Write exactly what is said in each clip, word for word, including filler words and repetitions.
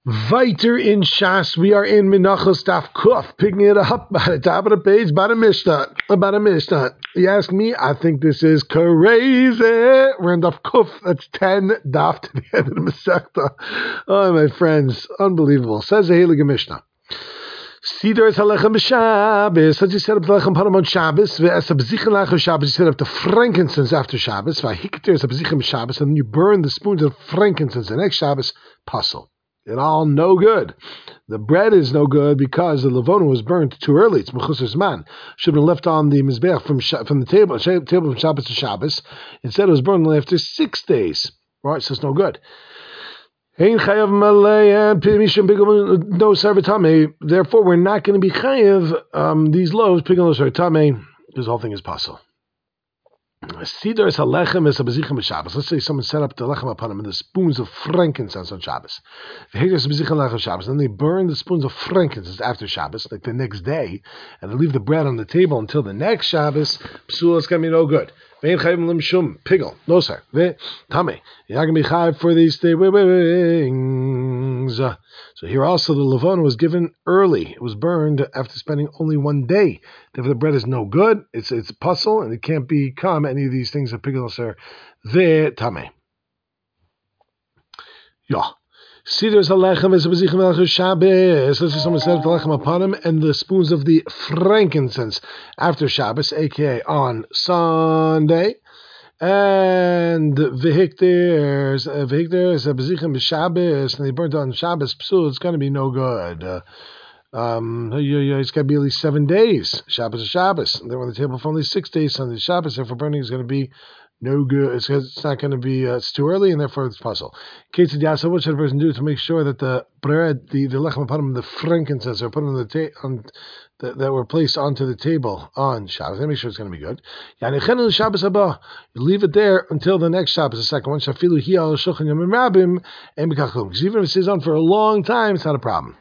Weiter in Shas, we are in Menachos Daf Kuf, picking it up by the top of the page, by the Mishnah, about a Mishnah. You ask me, I think this is crazy. We're in Daf Kuf, that's ten Daf to the end of the Masechta. Oh, my friends, unbelievable. Says the Heilige Mishnah. Sidor is halechem b'Shabbos. Let's just set up the lechem param on Shabbos. Ve'es habzichen lachos Shabbos. You set up the frankincense after Shabbos. V'hikter is habzichen b'Shabbos, and then you burn the spoons of frankincense. The next Shabbos, puzzle. It all no good. The bread is no good because the levona was burnt too early. It's mechusar zman. Should have been left on the mizbeach from from the table, table from Shabbos to Shabbos. Instead, it was burned only after six days. Right, so it's no good. Therefore, we're not going to be chayav um, these loaves because the whole thing is possible. Sidor is halechem is habzichen b'Shabbos. Let's say someone set up the lechem upon him and the spoons of frankincense on Shabbos. Then they burn the spoons of frankincense after Shabbos, like the next day, and they leave the bread on the table until the next Shabbos. Psul is going to be no good. Pigel, no sir. Tame, you're not going to be chayav for these things. So here also the levona was given early. It was burned after spending only one day. Therefore the bread is no good. It's it's a puzzle and it can't become any of these things that pigel sir. The tame. Yeah. Sidur's halechem is a bezichem elachos Shabbos. Let's say someone set up the lechem upon him and the spoons of the frankincense after Shabbos, aka on Sunday. And vehikter, vehikter is a bezichem b'Shabbos, and they burnt on Shabbos. Psul, it's going to be no good. Uh, um, it's got to be at least seven days. Shabbos is Shabbos. They were on the table for only six days. Sunday Shabbos. Therefore, burning is going to be no good. It's, it's not going to be. Uh, it's too early, and therefore it's possible. What should a person do to make sure that the bread, the the lechem upon the frankincense, are put on the ta- on the, that were placed onto the table on Shabbos? Let me make sure it's going to be good. You leave it there until the next Shabbos, the second one. Because even if it stays on for a long time, it's not a problem.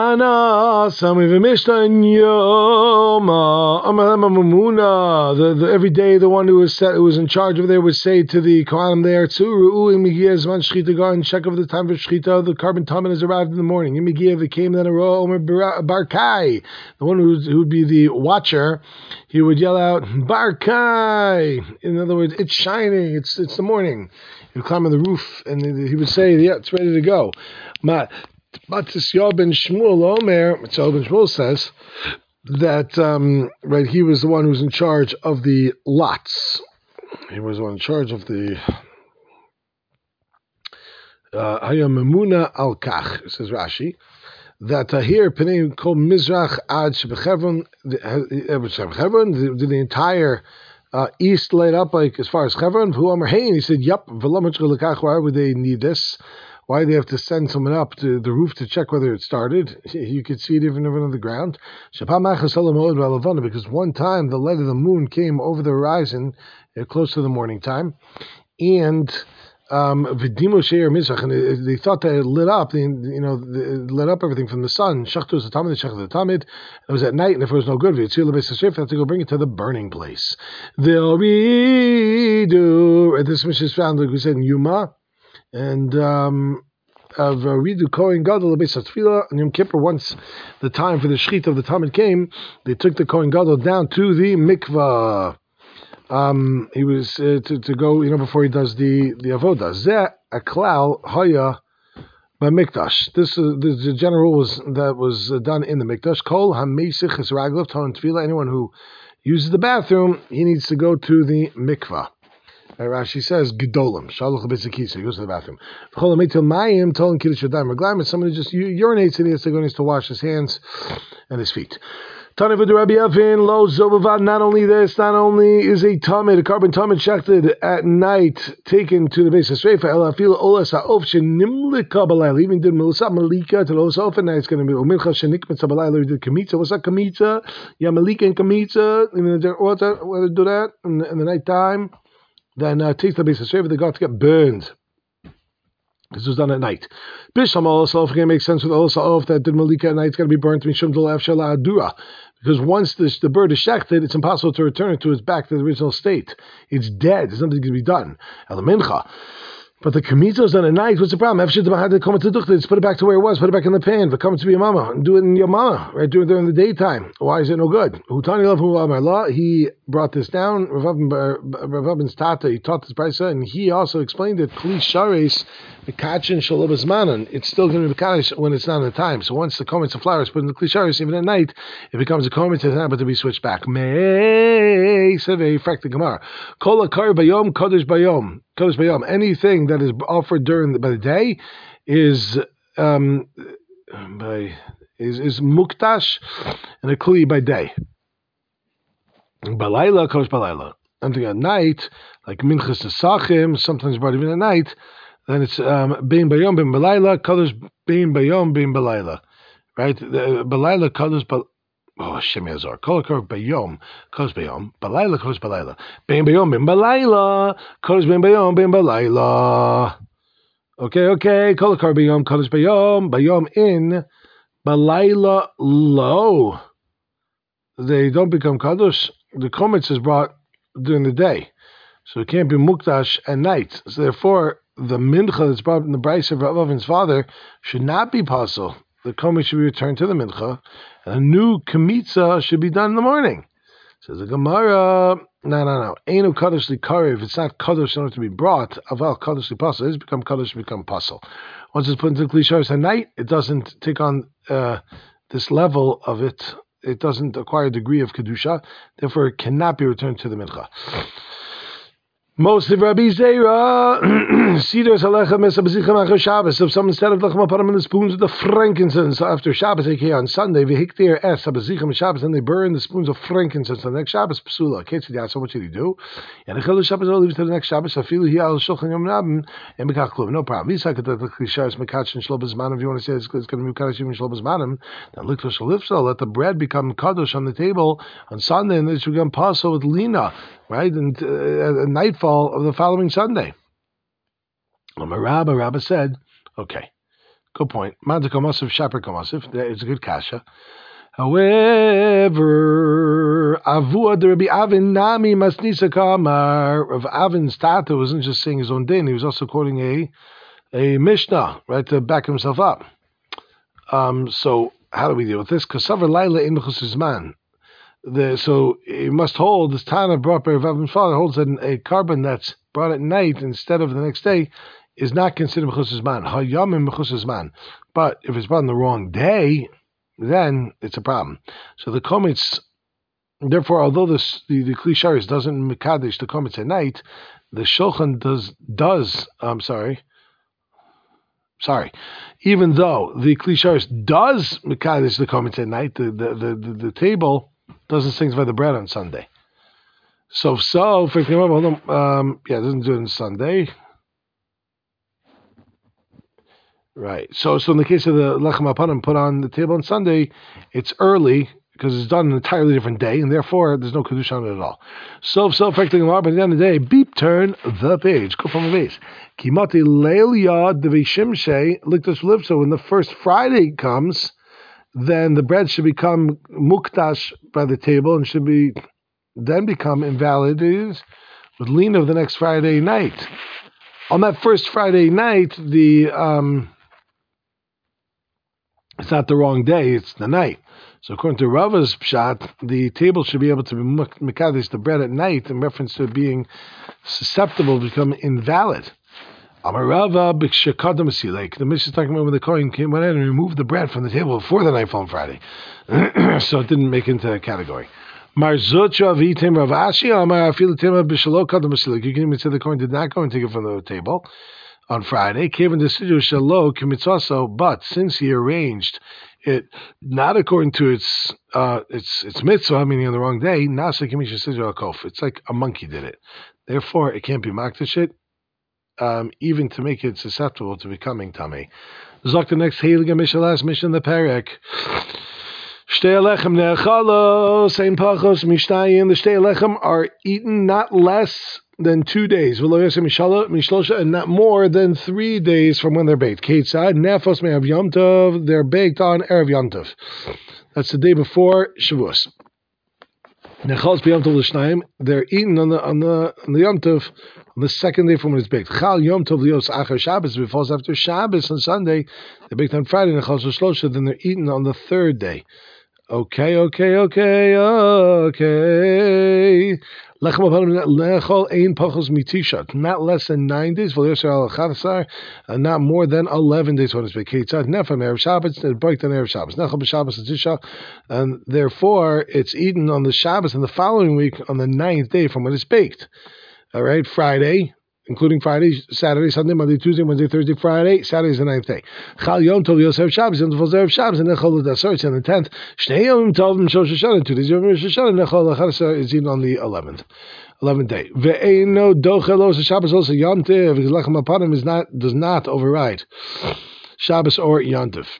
The, the, every day, the one who was set, who was in charge of there would say to the Kohanim there, and check over the time for Shechita. The carbon tamen has arrived in the morning. They came then a Barkai, the one who would be the watcher. He would yell out, Barkai. In other words, it's shining. It's it's the morning. He would climb on the roof and he would say, yeah, it's ready to go. Matisyahu ben Shmuel Omer, Matisyahu ben Shmuel says that um, right, he was the one who was in charge of the lots. He was the one in charge of the Haya Memuna al Kach, says Rashi, that uh, here Penei called Mizrach Ad Shebechevron, the, the entire uh, east light up like as far as Chevron. Who Amar Hein? He said, "Yup." Why would they need this? Why do they have to send someone up to the roof to check whether it started? You could see it even over on the ground. Because one time the light of the moon came over the horizon uh, close to the morning time, and Um, and they thought that it lit up, you know, it lit up everything from the sun. It was at night, and if it was no good, they had to go bring it to the burning place. They'll redo. This mission is found, like we said, in Yuma, and um, of redo Kohen Gadol based on Tefillah and Yom Kippur. Once the time for the Shechita of the Talmud came, they took the Kohen Gadol down to the mikvah. Um, he was uh, to, to go, you know, before he does the the avodah. Zeh aklal haya b'mikdash. This is the, the general rule was that was done in the mikdash. Kol hameisich es raglav ton tefillah. Anyone who uses the bathroom, he needs to go to the mikvah. Uh, Rashi says gedolim shaluch b'tzikisa. He goes to the bathroom. V'chol hametil mayim tolan kiddush yadayim reglaim. Somebody just urinates and he has to go and he has to wash his hands and his feet. Not only this, not only is a tamid, a carbon tamid shechted at night, taken to the base of Sreifa, even did Melissa Malika to the Osa and it's going to be Umilcha Shenikmet Sabalayla, did Kamitza. What's that Kamitza? Yeah, Malika and Kamitza, in the water, whether do that in, in the night time, then uh, take the base of Sreifa, they got to get burned. This was done at night. Bisham also, if it makes sense with also that did Malika at night, it's got to be burnt Mishum Dul Afshala Adura. Because once this, the bird is shechted, it's impossible to return it to its back to the original state. It's dead. There's nothing to be done. El mincha. But the kamitzos on at night, what's the problem? After the had to come to duchta, put it back to where it was, put it back in the pan, but come to your mama and do it in your mama, right? Do it during the daytime. Why is it no good? Hutani love who law. He brought this down. Rav Abin's tata, he taught this brisa, and he also explained it. Kli shares the kachin shalobas manan. It's still going to be kaddish when it's not in the time. So once the comments of flowers put in the kli shares, even at night, it becomes a comment. It's not but to be switched back. May sevei frak the gemara. Kol akar bayom kodesh bayom. Anything that is offered during the, by the day is um, by is is muktash and a kli by day. Balayla kodesh balayla. Something at night, like minchas nesachim, sometimes brought even at night. Then it's um, bein bayom bein balayla kodesh bein bayom bein balayla. Right? Balayla kodesh bal. Oh, Shem Yazor. Kolakor bayom, kodesh bayom, balayla, kodesh balayla. Bein bayom, bein balayla, kodesh bein bayom, bein balayla. Okay, okay. Kolakor bayom, kodesh bayom, bayom in, balayla lo. They don't become kadosh. The komets is brought during the day, so it can't be mukdash at night. So therefore, the mincha that's brought in the brayse of Rav Avin's father should not be possible. The komet should be returned to the mincha, and a new kamitza should be done in the morning. Says the Gemara, no, no, no. Einu kadosh likari. If it's not kadosh in order to be brought, aval kadosh lipasul. It's become kadosh, become pasul. Once it's put into the klishos at night, it doesn't take on uh, this level of it. It doesn't acquire a degree of kedusha. Therefore, it cannot be returned to the mincha. Most of Rabbi Zera, Sidros Alechem Esabazicham Achar Shabbos. If someone instead of lechem put them in the spoons with the frankincense after Shabbos, aka on Sunday, v'hiktir es Sabazicham Shabbos, and they burn the spoons of frankincense on the next Shabbos. Psula. Ketzid. So what should he do? And the Chilul Shabbos leaves to the next Shabbos. Afilu hi al shulchan yom nabim and mekach klum. No problem. If you want to say it's going to be kadosh even shlobas manim, then look to shalifso. Let the bread become kadosh on the table on Sunday, and then it should become pasul with lina. Right, and uh, at nightfall of the following Sunday. Rabba, Rabba said, okay, good point. Madakamasif, Shapar Kamasif, it's a good kasha. However, Avua de Rabbi Avin Nami Masnisa Kamar, Rav Avin's tata wasn't just saying his own din, he was also quoting a, a Mishnah, right, to back himself up. Um, so, how do we deal with this? Kasavar Laila in Mechusizman. The, so it must hold, this Tana brought by Rav Avin's father holds that a carbon that's brought at night instead of the next day is not considered mechusas man. Hayamim mechusas man. But if it's brought on the wrong day, then it's a problem. So the komets, therefore, although this, the the Kli Sharis doesn't mekadesh the komets at night, the shulchan does does. I'm sorry. Sorry, even though the Kli Sharis does mekadesh the komets at night, the the the, the, the table doesn't sanctify the bread on Sunday. So, so, for example, um, yeah, it doesn't do it on Sunday. Right. So, so in the case of the lechem apanim put on the table on Sunday, it's early because it's done an entirely different day, and therefore there's no kedusha on it at all. So, so, for example, but at the end of the day, beep, turn the page. Go from the base. Kimati leil yad devishimshe liktus liv. So when the first Friday comes, then the bread should become muktash by the table and should be then become invalidated with lean of the next Friday night. On that first Friday night, the um, it's not the wrong day; it's the night. So according to Rava's pshat, the table should be able to be mekadesh the bread at night in reference to it being susceptible to become invalid. Amarava b'shekadam silek. The Mishnah is talking about when the Kohen came went in and removed the bread from the table before the nightfall on Friday, so it didn't make it into that category. Marzucha v'itim Rav Ashi Amar afilatim b'shelo kadam silek. You can even say the Kohen did not go and take it from the table on Friday. Kevin decidu shelo k'mitzvaso, but since he arranged it not according to its uh, its its mitzvah, meaning on the wrong day, nasa kimisha sidra kof. It's like a monkey did it. Therefore, it can't be makdash it. Um, even to make it susceptible to becoming tummy. Zok the next Heilige Mishnah, last Mishnah, the Perek. Shtei Alechem ne'echalo, same pachos, mishnayim. The Shtei Alechem are eaten not less than two days. V'lo yosem mishlosha, and not more than three days from when they're baked. Keitzad, nefos me'av Yom Tov, they're baked on Erev Yom Tov. That's the day before Shavuos. Nechals b'yom tov l'shnayim. They're eaten on the on the on the Yom Tov on the second day from when it's baked. Chal Yom Tov lios achar Shabbos. If it falls after Shabbos on Sunday, they're baked on Friday. Nechals v'shlosha. Then they're eaten on the third day. Okay, okay, okay, okay. Lechem apanim lechol ein pachos mitishat. Not less than nine days. V'liyosher al chadasar. And not more than eleven days when it's baked. Keitzad nefam erev Shabbos. They're baked on erev Shabbos. Nechol b'Shabbos and Tisha. And therefore, it's eaten on the Shabbos and the following week on the ninth day from when it's baked. All right, Friday, including Friday, Saturday, Sunday, Monday, Tuesday, Wednesday, Thursday, Friday. Saturday is the ninth day. Chal Yom Tov Yosef Shabbos, Yom Tov Erev Shabbos, and Nechol L'Dasar, it's on the tenth. Shnei Yom Tov Shosh Hashanah, two days Yom Rosh Hashanah, Nechol L'Chadasar is eaten on the eleventh. eleventh day. Ve'eino Doche Los Shabbos also Yom Tov, because Lechem Apanim is not, does not override Shabbos or Yom Tov.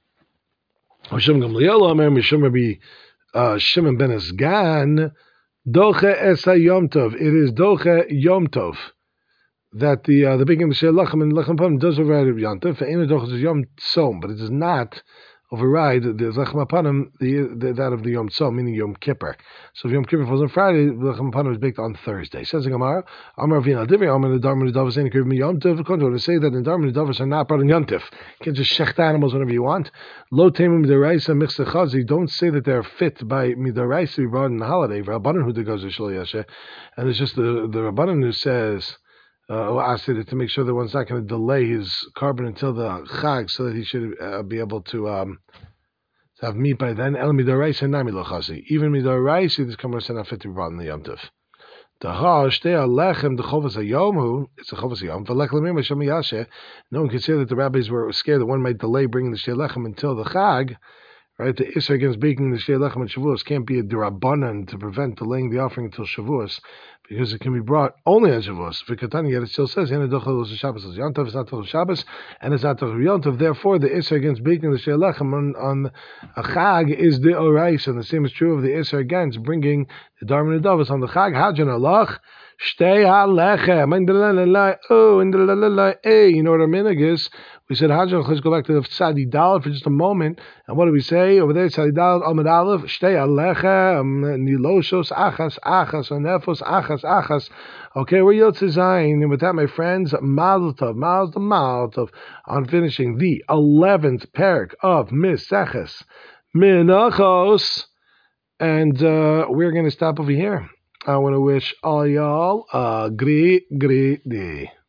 Hashem Gamliel Omer, Mishum Rabbi Shimon ben Esgan, Doche Esa Yom Tov. It is Doche Yom Tov that the uh, the beginning of Shei Lechem and Lechem Apanim does override Yom Tov. Ve'eino Doche is Yom Tzom, but it does not override the Lechem Apanim, the, the that of the Yom Tzom, meaning Yom Kippur. So if Yom Kippur falls on Friday, the Lechem Apanim is baked on Thursday. Says the Gemara, Amar Vina Divri, Amar the Dharma Nedavos ain't Kippur Yom Tov. To say that the Dharma Nedavos are not part of Yom Tov. You can just shecht animals whenever you want. Lo Temim Midaraisa Mixed Chazi. Don't say that they're fit by Midaraisa to be brought in the holiday. Rabbanan who goes to Shlo Yashe, and it's just the the Rabbanan who says. Uh, asked it to make sure that one's not going to delay his carbon until the Chag, so that he should uh, be able to um, to have meat by then. El midoraisa and nami lochasi. Even midoraisa, this comes not fit to be brought in the Yom Tov. The hash they are lechem the chovas hayomu. It's a chovas hayom. V'lech lemim Hashem yashe. No one can say that the rabbis were scared that one might delay bringing the shtei lechem until the Chag. Right, the Isra against baking the Shtei Lechem and Shavuos can't be a derabanan to prevent delaying the offering until Shavuos, because it can be brought only on Shavuos. V'katani, yet it still says, "Yena dochel Shabbos Yom Tov." It's not dochel Shabbos, and it's not dochel Yom Tov. Therefore, the Isra against baking the Shtei Lechem on, on a Chag is the Orais, and the same is true of the Isra against bringing the Dharma Nedavos on the Chag. Hajan alach Shtei halechem. Oh, hey, you know what our minhag is? We said, Hajan, let's go back to the Tzadi Dal for just a moment. And what do we say over there? Tzadi Dal, Amad Aleph, Shtei halechem, Niloshos, Achas, Achas, Onefos, Achas, Achas. Okay, we're Yotze Zayin. And with that, my friends, Mazel Tov, Mazel Tov, on finishing the eleventh parak of Meseches Menachos. And uh, we're going to stop over here. I want to wish all y'all a great, great day.